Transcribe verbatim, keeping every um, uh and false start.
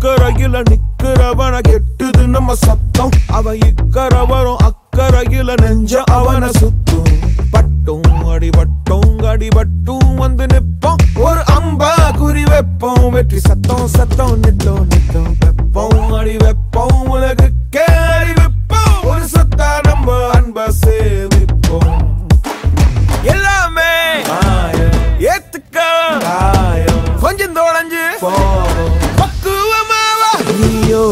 அக்கறையில நிக்கிறவன கெட்டுது நம்ம சத்தம். அவன் இக்கரை வரும் அக்கறையில நெஞ்ச அவன சுத்தும். பட்டும் அடிபட்டும் அடிபட்டும் வந்து நிப்போம். ஒரு அம்பா குறி வைப்போம். வெற்றி சத்தம் சத்தம் நித்தம் நித்தம்.